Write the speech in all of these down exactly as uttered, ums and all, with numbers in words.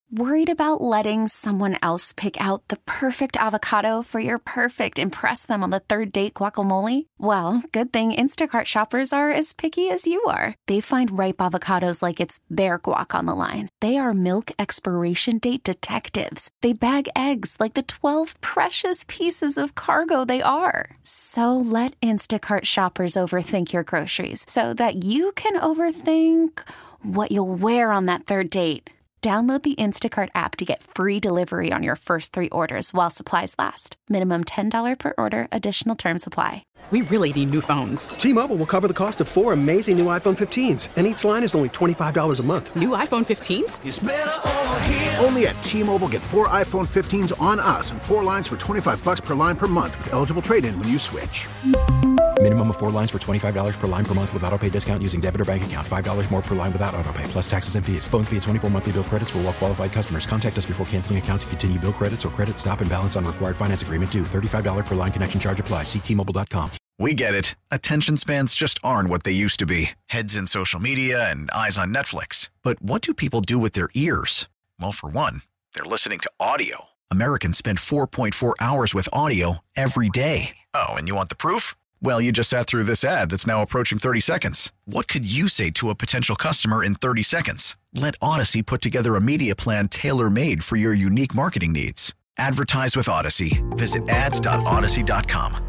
Worried about letting someone else pick out the perfect avocado for your perfect impress them on the third date guacamole? Well, good thing Instacart shoppers are as picky as you are. They find ripe avocados like it's their guac on the line. They are milk expiration date detectives. They bag eggs like the twelve precious pieces of cargo they are. So let Instacart shoppers overthink your groceries so that you can overthink what you'll wear on that third date. Download the Instacart app to get free delivery on your first three orders while supplies last. Minimum ten dollars per order. Additional terms apply. We really need new phones. T-Mobile will cover the cost of four amazing new iPhone fifteens, and each line is only twenty-five dollars a month. New iPhone fifteens? It's better over here. Only at T-Mobile, get four iPhone fifteens on us and four lines for twenty-five dollars per line per month with eligible trade-in when you switch. Minimum of four lines for twenty-five dollars per line per month with autopay discount using debit or bank account. five dollars more per line without autopay, plus taxes and fees. Phone fee at twenty-four monthly bill credits for well-qualified customers. Contact us before canceling account to continue bill credits or credit stop and balance on required finance agreement due. thirty-five dollars per line connection charge applies. See T Mobile dot com. We get it. Attention spans just aren't what they used to be. Heads in social media and eyes on Netflix. But what do people do with their ears? Well, for one, they're listening to audio. Americans spend four point four hours with audio every day. Oh, and you want the proof? Well, you just sat through this ad that's now approaching thirty seconds. What could you say to a potential customer in thirty seconds? Let Odyssey put together a media plan tailor-made for your unique marketing needs. Advertise with Odyssey. Visit ads dot odyssey dot com.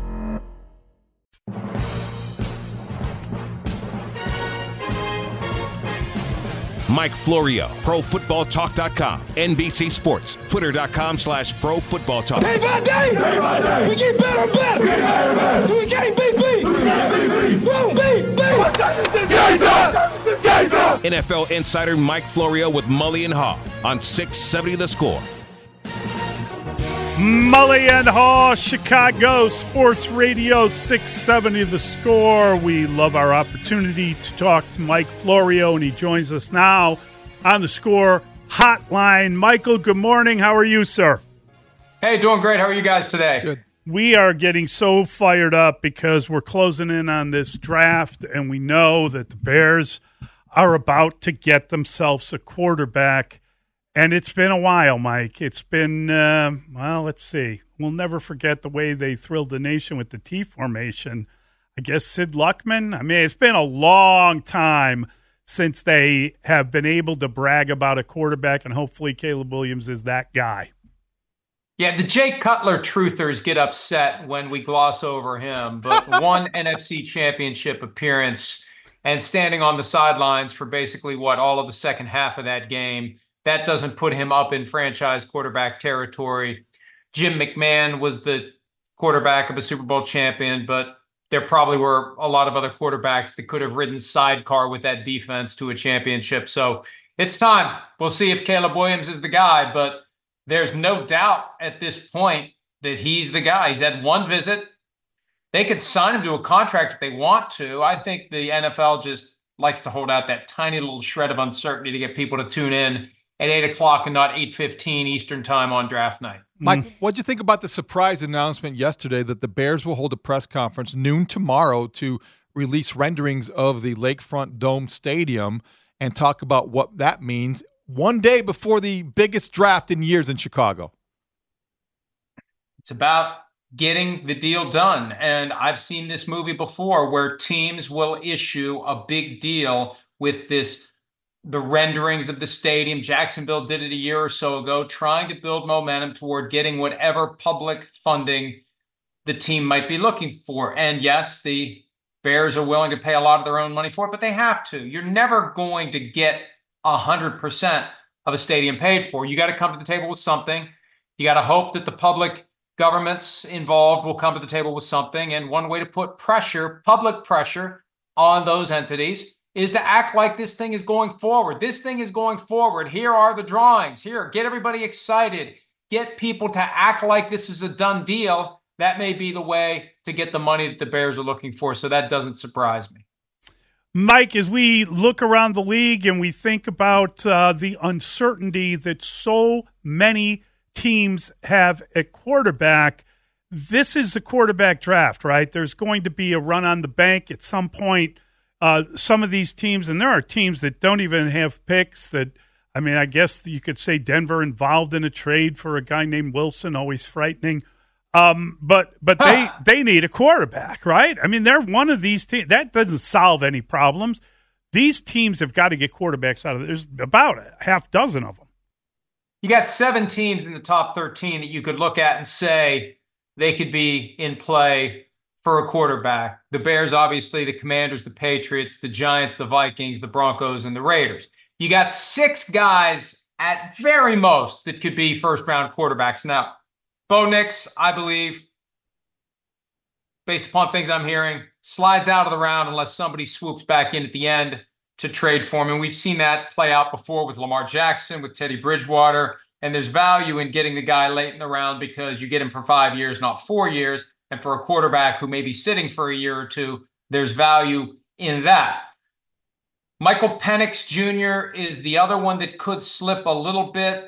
Mike Florio, Pro Football Talk dot com, N B C Sports, Twitter dot com slash Pro Football Talk. Day by day, day by day, we get better and better. We get better and better. So we can't beat beat. So we can't beat beat. Boom, beat, beat. What's that? Game time. N F L insider Mike Florio with Mully and Haw on six seventy The Score. Mully and Haw, Chicago Sports Radio, six seventy The Score. We love our opportunity to talk to Mike Florio, and he joins us now on the Score Hotline. Michael, good morning. How are you, sir? Hey, doing great. How are you guys today? Good. We are getting so fired up because we're closing in on this draft, and we know that the Bears are about to get themselves a quarterback. And it's been a while, Mike. It's been, uh, well, let's see. We'll never forget the way they thrilled the nation with the T formation. I guess Sid Luckman. I mean, it's been a long time since they have been able to brag about a quarterback, and hopefully Caleb Williams is that guy. Yeah, the Jay Cutler truthers get upset when we gloss over him, but one N F C championship appearance and standing on the sidelines for basically, what, all of the second half of that game, that doesn't put him up in franchise quarterback territory. Jim McMahon was the quarterback of a Super Bowl champion, but there probably were a lot of other quarterbacks that could have ridden sidecar with that defense to a championship. So it's time. We'll see if Caleb Williams is the guy, but there's no doubt at this point that he's the guy. He's had one visit. They could sign him to a contract if they want to. I think the N F L just likes to hold out that tiny little shred of uncertainty to get people to tune in at eight o'clock and not eight fifteen Eastern time on draft night. Mike, what'd you think about the surprise announcement yesterday that the Bears will hold a press conference noon tomorrow to release renderings of the Lakefront Dome Stadium and talk about what that means one day before the biggest draft in years in Chicago? It's about getting the deal done. And I've seen this movie before where teams will issue a big deal with this the renderings of the stadium. Jacksonville did it a year or so ago, trying to build momentum toward getting whatever public funding the team might be looking for. And yes, the Bears are willing to pay a lot of their own money for it, but they have to. You're never going to get one hundred percent of a stadium paid for. You got to come to the table with something. You got to hope that the public governments involved will come to the table with something. And one way to put pressure, public pressure, on those entities is to act like this thing is going forward. This thing is going forward. Here are the drawings. Here, get everybody excited. Get people to act like this is a done deal. That may be the way to get the money that the Bears are looking for, so that doesn't surprise me. Mike, as we look around the league and we think about uh, the uncertainty that so many teams have at quarterback, this is the quarterback draft, right? There's going to be a run on the bank at some point. Uh, some of these teams, and there are teams that don't even have picks, that I mean, I guess you could say Denver involved in a trade for a guy named Wilson, always frightening. Um, but but they, they need a quarterback, right? I mean, they're one of these teams. That doesn't solve any problems. These teams have got to get quarterbacks out of it. There's about a half dozen of them. You got seven teams in the top thirteen that you could look at and say they could be in play for a quarterback. The Bears, obviously, the Commanders, the Patriots, the Giants, the Vikings, the Broncos, and the Raiders. You got six guys at very most that could be first-round quarterbacks. Now, Bo Nix, I believe, based upon things I'm hearing, slides out of the round unless somebody swoops back in at the end to trade for him. And we've seen that play out before with Lamar Jackson, with Teddy Bridgewater. And there's value in getting the guy late in the round because you get him for five years, not four years. And for a quarterback who may be sitting for a year or two, there's value in that. Michael Penix Junior is the other one that could slip a little bit.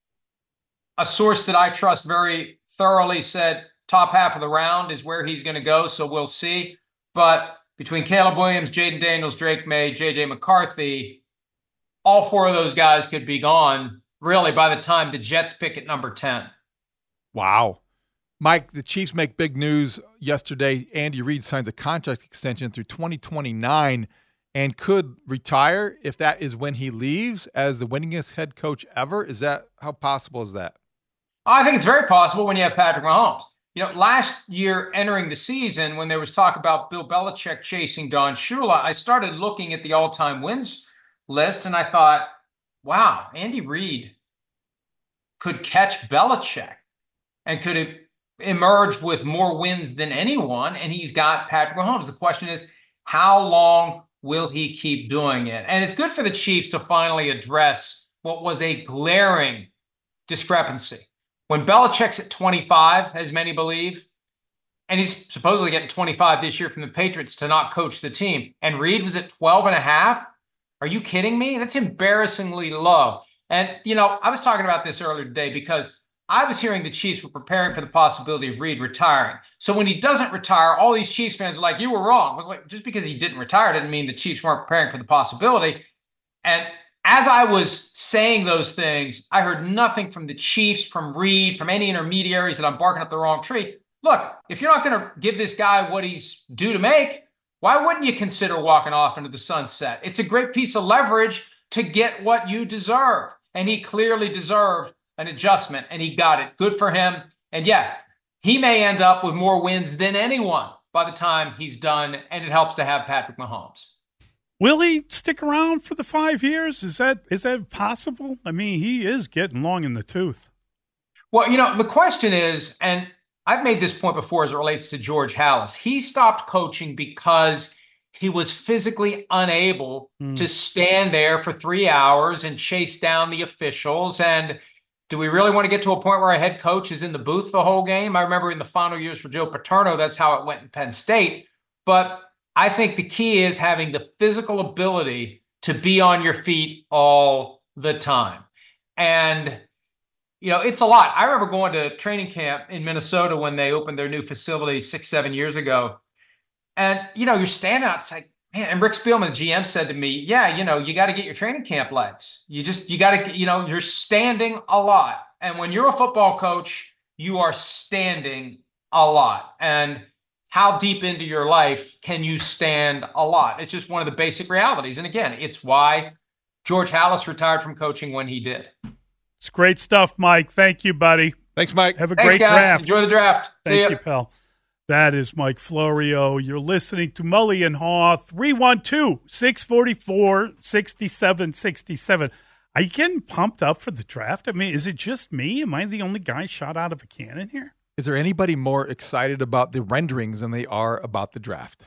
A source that I trust very thoroughly said top half of the round is where he's going to go, so we'll see. But between Caleb Williams, Jaden Daniels, Drake May, J J McCarthy, all four of those guys could be gone, really, by the time the Jets pick at number ten. Wow. Mike, the Chiefs make big news yesterday. Andy Reid signs a contract extension through twenty twenty-nine and could retire if that is when he leaves as the winningest head coach ever. Is that, how possible is that? I think it's very possible when you have Patrick Mahomes. You know, last year entering the season, when there was talk about Bill Belichick chasing Don Shula, I started looking at the all-time wins list and I thought, wow, Andy Reid could catch Belichick and could have emerged with more wins than anyone, and he's got Patrick Mahomes. The question is, how long will he keep doing it? And it's good for the Chiefs to finally address what was a glaring discrepancy. When Belichick's at twenty-five, as many believe, and he's supposedly getting twenty-five this year from the Patriots to not coach the team, and Reid was at twelve and a half, are you kidding me? That's embarrassingly low. And, you know, I was talking about this earlier today because I was hearing the Chiefs were preparing for the possibility of Reid retiring. So when he doesn't retire, all these Chiefs fans are like, you were wrong. I was like, just because he didn't retire didn't mean the Chiefs weren't preparing for the possibility. And as I was saying those things, I heard nothing from the Chiefs, from Reid, from any intermediaries that I'm barking up the wrong tree. Look, if you're not going to give this guy what he's due to make, why wouldn't you consider walking off into the sunset? It's a great piece of leverage to get what you deserve. And he clearly deserved an adjustment, and he got it. Good for him. And yeah, he may end up with more wins than anyone by the time he's done, and it helps to have Patrick Mahomes. Will he stick around for the five years? Is that is that possible? I mean, he is getting long in the tooth. Well, you know, the question is, and I've made this point before as it relates to George Halas, he stopped coaching because he was physically unable mm. to stand there for three hours and chase down the officials. And do we really want to get to a point where a head coach is in the booth the whole game? I remember in the final years for Joe Paterno, that's how it went in Penn State. But I think the key is having the physical ability to be on your feet all the time. And, you know, it's a lot. I remember going to training camp in Minnesota when they opened their new facility six, seven years ago. And, you know, you're standing out, it's like, man, and Rick Spielman, the G M, said to me, yeah, you know, you got to get your training camp legs. You just, you got to, you know, you're standing a lot. And when you're a football coach, you are standing a lot. And how deep into your life can you stand a lot? It's just one of the basic realities. And again, it's why George Halas retired from coaching when he did. It's great stuff, Mike. Thank you, buddy. Thanks, Mike. Have a Thanks, great guys. draft. Enjoy the draft. Thank you, pal. That is Mike Florio. You're listening to Mully and Haw, three one two, six four four, six seven six seven. Are you getting pumped up for the draft? I mean, is it just me? Am I the only guy shot out of a cannon here? Is there anybody more excited about the renderings than they are about the draft?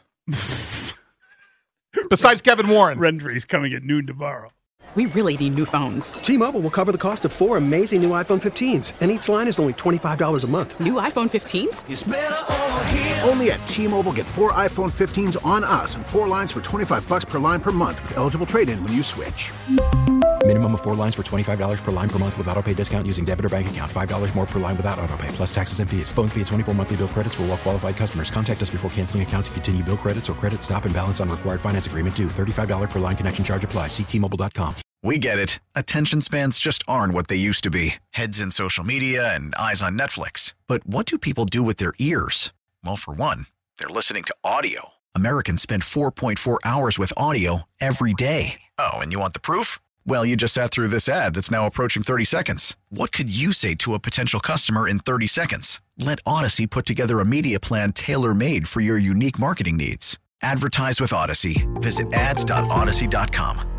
Besides Kevin Warren. Renderings coming at noon tomorrow. We really need new phones. T-Mobile will cover the cost of four amazing new iPhone fifteens, and each line is only twenty-five dollars a month. New iPhone fifteens? It's better over here. Only at T-Mobile, get four iPhone fifteens on us and four lines for twenty-five dollars per line per month with eligible trade-in when you switch. Minimum of four lines for twenty-five dollars per line per month with autopay discount using debit or bank account. five dollars more per line without autopay, plus taxes and fees. Phone fee at twenty-four monthly bill credits for well-qualified customers. Contact us before canceling account to continue bill credits or credit stop and balance on required finance agreement due. thirty-five dollars per line connection charge applies. See T Mobile dot com. We get it. Attention spans just aren't what they used to be. Heads in social media and eyes on Netflix. But what do people do with their ears? Well, for one, they're listening to audio. Americans spend four point four hours with audio every day. Oh, and you want the proof? Well, you just sat through this ad that's now approaching thirty seconds. What could you say to a potential customer in thirty seconds? Let Odyssey put together a media plan tailor-made for your unique marketing needs. Advertise with Odyssey. Visit ads dot odyssey dot com.